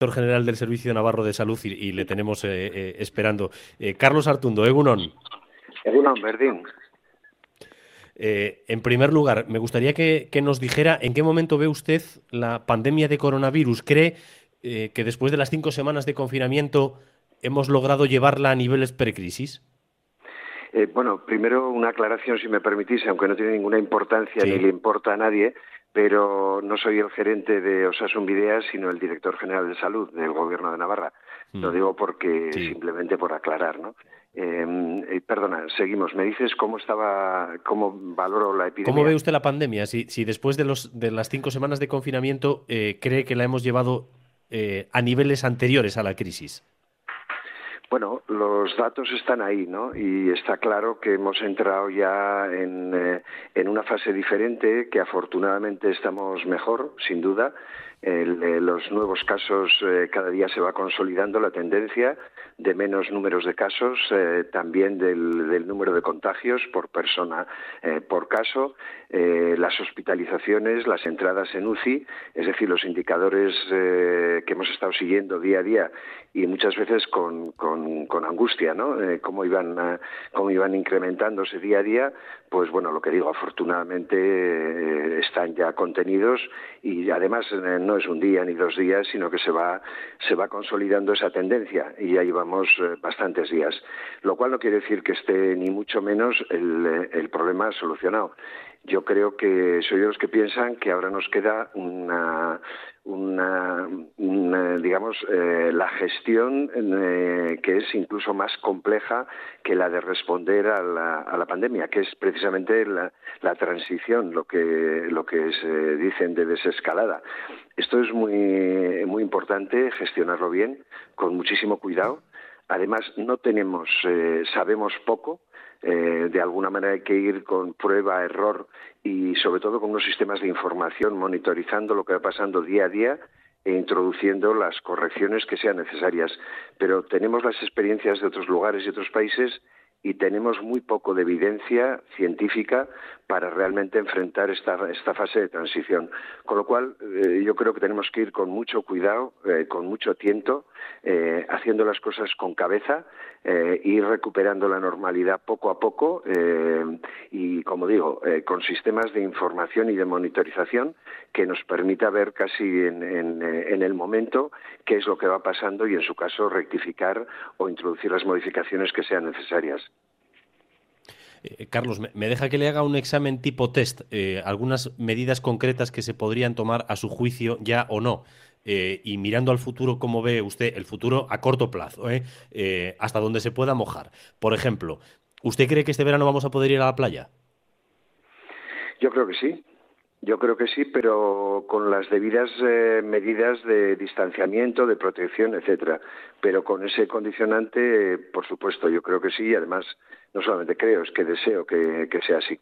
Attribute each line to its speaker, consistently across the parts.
Speaker 1: Director general del Servicio Navarro de Salud y le tenemos esperando. Carlos Artundo, Egunon.
Speaker 2: Egunon, Berdín.
Speaker 1: En primer lugar, me gustaría que nos dijera en qué momento ve usted la pandemia de coronavirus. ¿Cree que después de las 5 semanas de confinamiento hemos logrado llevarla a niveles precrisis?
Speaker 2: Bueno, primero una aclaración, si me permitís, aunque no tiene ninguna importancia ni
Speaker 1: Sí.
Speaker 2: le importa a nadie, pero no soy el gerente de Osasun Bideas, sino el director general de salud del Gobierno de Navarra. Lo digo porque
Speaker 1: Sí.
Speaker 2: simplemente por aclarar, ¿no? Perdona, seguimos. Me dices cómo valoro la
Speaker 1: ¿Cómo ve
Speaker 2: epidemia.
Speaker 1: usted la pandemia? Si después de las 5 semanas de confinamiento cree que la hemos llevado a niveles anteriores a la crisis.
Speaker 2: Bueno, los datos están ahí, ¿no? Y está claro que hemos entrado ya en una fase diferente, que afortunadamente estamos mejor, sin duda. Los nuevos casos, cada día se va consolidando la tendencia de menos números de casos, también del número de contagios por persona por caso, las hospitalizaciones, las entradas en UCI, es decir, los indicadores que hemos estado siguiendo día a día y muchas veces con angustia, ¿no? Cómo iban incrementándose día a día, pues bueno, lo que digo, afortunadamente están ya contenidos y además no es un día ni 2 días, sino que se va consolidando esa tendencia y ya llevamos bastantes días, lo cual no quiere decir que esté ni mucho menos el problema solucionado. Yo creo que soy de los que piensan que ahora nos queda la gestión que es incluso más compleja que la de responder a la pandemia, que es precisamente la transición, lo que se dicen de desescalada. Esto es muy importante gestionarlo bien, con muchísimo cuidado. Además, sabemos poco. De alguna manera hay que ir con prueba, error y sobre todo con unos sistemas de información monitorizando lo que va pasando día a día e introduciendo las correcciones que sean necesarias. Pero tenemos las experiencias de otros lugares y otros países y tenemos muy poco de evidencia científica para realmente enfrentar esta fase de transición. Con lo cual, yo creo que tenemos que ir con mucho cuidado, con mucho tiento, haciendo las cosas con cabeza, ir recuperando la normalidad poco a poco y, como digo, con sistemas de información y de monitorización que nos permita ver casi en el momento qué es lo que va pasando y, en su caso, rectificar o introducir las modificaciones que sean necesarias.
Speaker 1: Carlos, me deja que le haga un examen tipo test, algunas medidas concretas que se podrían tomar a su juicio ya o no. Y mirando al futuro, ¿cómo ve usted el futuro a corto plazo? Hasta donde se pueda mojar. Por ejemplo, ¿usted cree que este verano vamos a poder ir a la playa?
Speaker 2: Yo creo que sí. Yo creo que sí, pero con las debidas medidas de distanciamiento, de protección, etcétera. Pero con ese condicionante, por supuesto, yo creo que sí. Y además, no solamente creo, es que deseo que sea así.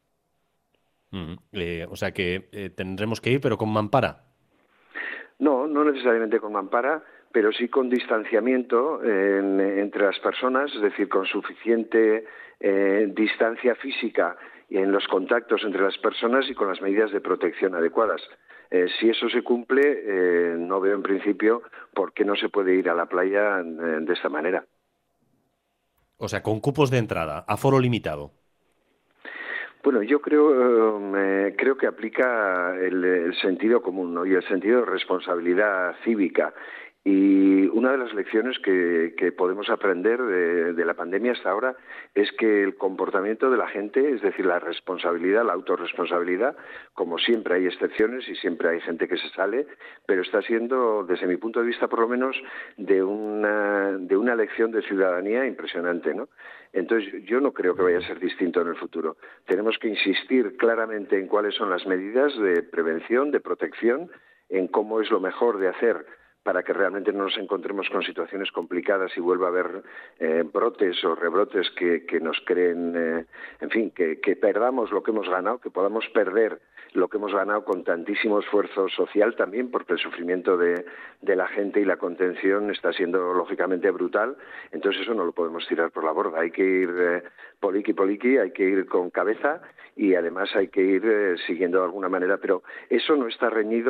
Speaker 1: O sea que tendremos que ir, pero con mampara.
Speaker 2: No, no necesariamente con mampara, pero sí con distanciamiento entre las personas, es decir, con suficiente distancia física en los contactos entre las personas y con las medidas de protección adecuadas. Si eso se cumple, no veo en principio por qué no se puede ir a la playa de esta manera.
Speaker 1: O sea, con cupos de entrada, aforo limitado.
Speaker 2: Bueno, yo creo que aplica el sentido común, ¿no? Y el sentido de responsabilidad cívica. Y una de las lecciones que podemos aprender de la pandemia hasta ahora es que el comportamiento de la gente, es decir, la responsabilidad, la autorresponsabilidad, como siempre hay excepciones y siempre hay gente que se sale, pero está siendo, desde mi punto de vista por lo menos, de una lección de ciudadanía impresionante, ¿no? Entonces, yo no creo que vaya a ser distinto en el futuro. Tenemos que insistir claramente en cuáles son las medidas de prevención, de protección, en cómo es lo mejor de hacer para que realmente no nos encontremos con situaciones complicadas y vuelva a haber brotes o rebrotes que nos creen, en fin, que perdamos lo que hemos ganado, que podamos perder lo que hemos ganado con tantísimo esfuerzo social también, porque el sufrimiento de la gente y la contención está siendo lógicamente brutal. Entonces eso no lo podemos tirar por la borda. Hay que ir poliqui, hay que ir con cabeza y además hay que ir siguiendo de alguna manera. Pero eso no está reñido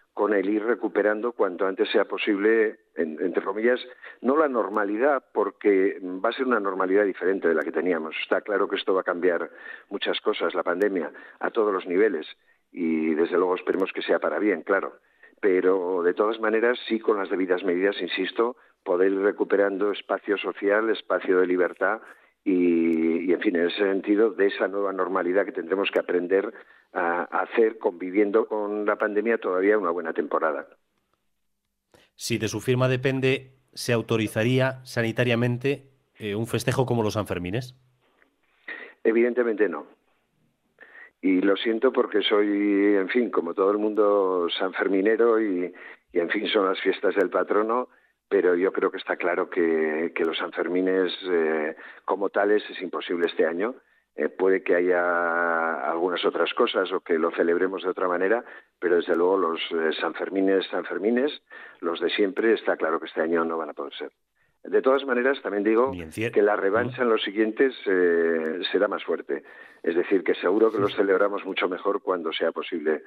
Speaker 2: con el ir recuperando cuanto antes sea posible, entre comillas, no la normalidad, porque va a ser una normalidad diferente de la que teníamos. Está claro que esto va a cambiar muchas cosas, la pandemia, a todos los niveles, y desde luego esperemos que sea para bien, claro. Pero de todas maneras, sí con las debidas medidas, insisto, poder ir recuperando espacio social, espacio de libertad y en fin, en ese sentido, de esa nueva normalidad que tendremos que aprender a hacer conviviendo con la pandemia todavía una buena temporada.
Speaker 1: Si de su firma depende, ¿se autorizaría sanitariamente un festejo como los Sanfermines?
Speaker 2: Evidentemente no. Y lo siento porque soy, en fin, como todo el mundo, sanferminero y en fin, son las fiestas del patrono, pero yo creo que está claro que los Sanfermines como tales es imposible este año. Puede que haya algunas otras cosas o que lo celebremos de otra manera, pero desde luego los Sanfermines, los de siempre, está claro que este año no van a poder ser. De todas maneras, también digo que la revancha en los siguientes será más fuerte. Es decir, que seguro que los celebramos mucho mejor cuando sea posible.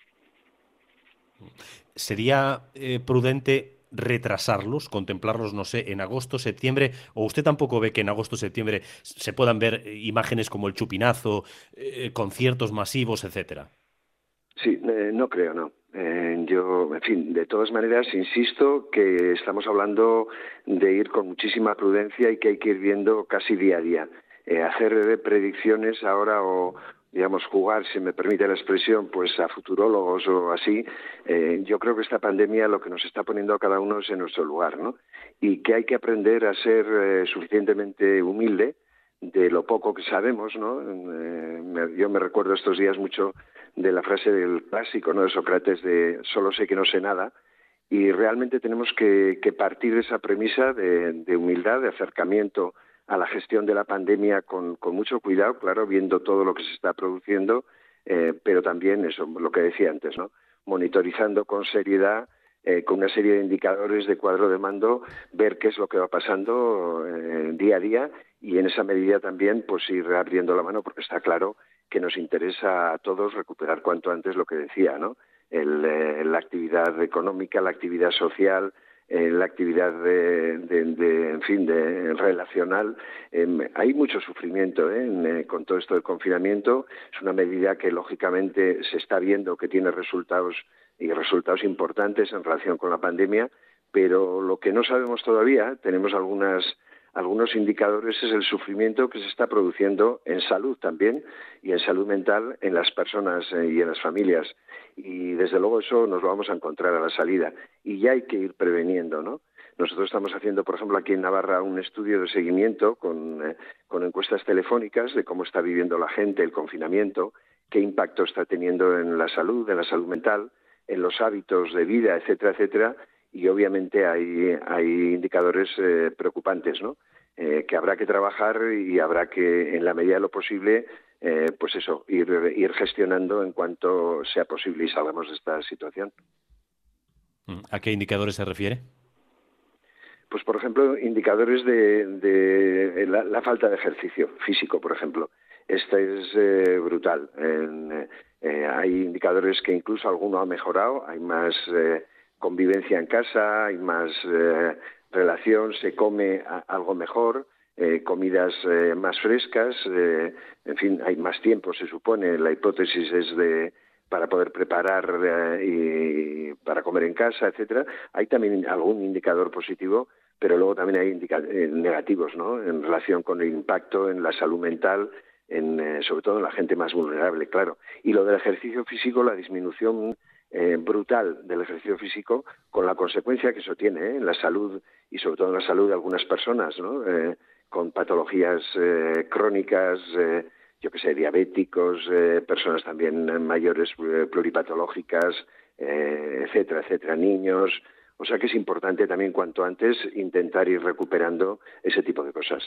Speaker 1: ¿Sería prudente retrasarlos, contemplarlos, no sé, en agosto, septiembre? ¿O usted tampoco ve que en agosto, septiembre se puedan ver imágenes como el Chupinazo, conciertos masivos, etcétera?
Speaker 2: Sí, no creo, no. Yo, en fin, de todas maneras, insisto que estamos hablando de ir con muchísima prudencia y que hay que ir viendo casi día a día. Hacer predicciones ahora o, digamos, jugar, si me permite la expresión, pues a futurólogos o así, yo creo que esta pandemia lo que nos está poniendo a cada uno es en nuestro lugar, ¿no? Y que hay que aprender a ser suficientemente humilde de lo poco que sabemos, ¿no? Yo me recuerdo estos días mucho de la frase del clásico, ¿no?, de Sócrates, de solo sé que no sé nada, y realmente tenemos que partir de esa premisa de humildad, de acercamiento a la gestión de la pandemia con mucho cuidado, claro, viendo todo lo que se está produciendo, pero también eso, lo que decía antes, ¿no?, monitorizando con seriedad, con una serie de indicadores de cuadro de mando, ver qué es lo que va pasando día a día y en esa medida también pues ir abriendo la mano porque está claro que nos interesa a todos recuperar cuanto antes lo que decía, ¿no? La actividad económica, la actividad social, la actividad en fin, de relacional. Hay mucho sufrimiento con todo esto del confinamiento. Es una medida que lógicamente se está viendo que tiene resultados y resultados importantes en relación con la pandemia, pero lo que no sabemos todavía, tenemos algunos indicadores, es el sufrimiento que se está produciendo en salud también y en salud mental en las personas y en las familias. Y desde luego eso nos lo vamos a encontrar a la salida. Y ya hay que ir preveniendo, ¿no? Nosotros estamos haciendo, por ejemplo, aquí en Navarra un estudio de seguimiento con encuestas telefónicas de cómo está viviendo la gente el confinamiento, qué impacto está teniendo en la salud mental, en los hábitos de vida, etcétera, etcétera. Y obviamente hay indicadores preocupantes, ¿no? Que habrá que trabajar y habrá que, en la medida de lo posible, pues eso, ir gestionando en cuanto sea posible y salgamos de esta situación.
Speaker 1: ¿A qué indicadores se refiere?
Speaker 2: Pues, por ejemplo, indicadores de la falta de ejercicio físico, por ejemplo. Esta es brutal. Hay indicadores que incluso alguno ha mejorado, hay más convivencia en casa, hay más relación, se come algo mejor, comidas más frescas, en fin, hay más tiempo, se supone. La hipótesis es para poder preparar y para comer en casa, etcétera. Hay también algún indicador positivo, pero luego también hay negativos, ¿no?, en relación con el impacto en la salud mental, sobre todo en la gente más vulnerable, claro. Y lo del ejercicio físico, la disminución brutal del ejercicio físico, con la consecuencia que eso tiene en la salud y sobre todo en la salud de algunas personas, ¿no?, con patologías crónicas, yo que sé, diabéticos, personas también mayores pluripatológicas, etcétera, etcétera, niños. O sea que es importante también cuanto antes intentar ir recuperando ese tipo de cosas.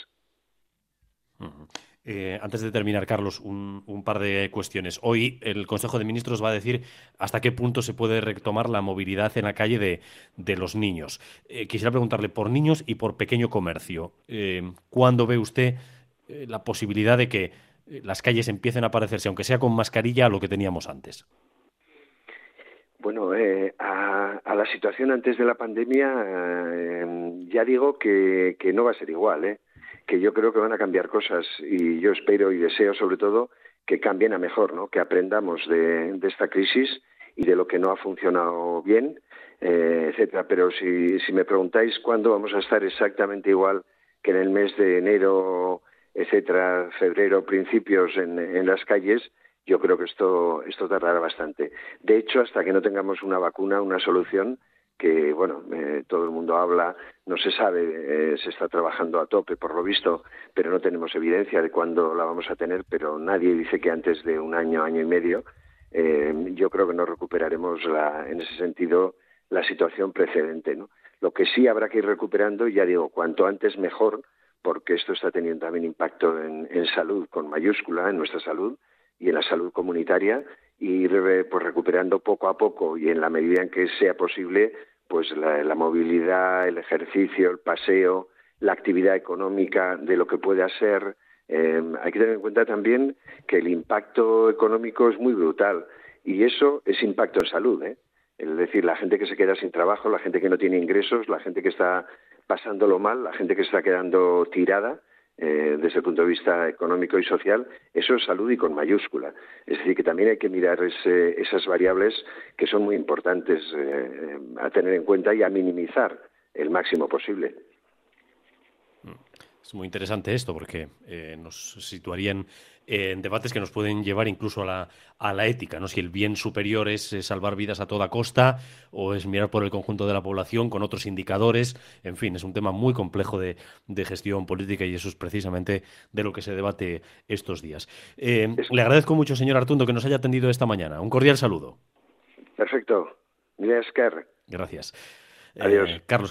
Speaker 1: Antes de terminar, Carlos, un par de cuestiones. Hoy el Consejo de Ministros va a decir hasta qué punto se puede retomar la movilidad en la calle de los niños. Quisiera preguntarle por niños y por pequeño comercio. ¿Cuándo ve usted la posibilidad de que las calles empiecen a parecerse, aunque sea con mascarilla, a lo que teníamos antes?
Speaker 2: Bueno, a la situación antes de la pandemia, ya digo que no va a ser igual, que yo creo que van a cambiar cosas y yo espero y deseo sobre todo que cambien a mejor, ¿no? Que aprendamos de esta crisis y de lo que no ha funcionado bien, etcétera. Pero si me preguntáis cuándo vamos a estar exactamente igual que en el mes de enero, etcétera, febrero, principios en las calles, yo creo que esto tardará bastante. De hecho, hasta que no tengamos una vacuna, una solución, que, bueno, todo el mundo habla, no se sabe, se está trabajando a tope por lo visto, pero no tenemos evidencia de cuándo la vamos a tener, pero nadie dice que antes de un año, año y medio. Yo creo que no recuperaremos en ese sentido la situación precedente, ¿no? Lo que sí habrá que ir recuperando, ya digo, cuanto antes mejor, porque esto está teniendo también impacto en salud con mayúscula, en nuestra salud y en la salud comunitaria, y ir pues recuperando poco a poco y en la medida en que sea posible pues la movilidad, el ejercicio, el paseo, la actividad económica de lo que pueda ser. Hay que tener en cuenta también que el impacto económico es muy brutal y eso es impacto en salud, ¿eh? Es decir, la gente que se queda sin trabajo, la gente que no tiene ingresos, la gente que está pasándolo mal, la gente que está quedando tirada, desde el punto de vista económico y social, eso es salud y con mayúscula. Es decir, que también hay que mirar esas variables que son muy importantes a tener en cuenta y a minimizar el máximo posible.
Speaker 1: Es muy interesante esto porque nos situarían en debates que nos pueden llevar incluso a la ética, ¿no? Si el bien superior es salvar vidas a toda costa o es mirar por el conjunto de la población con otros indicadores. En fin, es un tema muy complejo de gestión política y eso es precisamente de lo que se debate estos días. Le agradezco mucho, señor Artundo, que nos haya atendido esta mañana. Un cordial saludo.
Speaker 2: Perfecto. Mila esker.
Speaker 1: Gracias.
Speaker 2: Adiós.
Speaker 1: Carlos.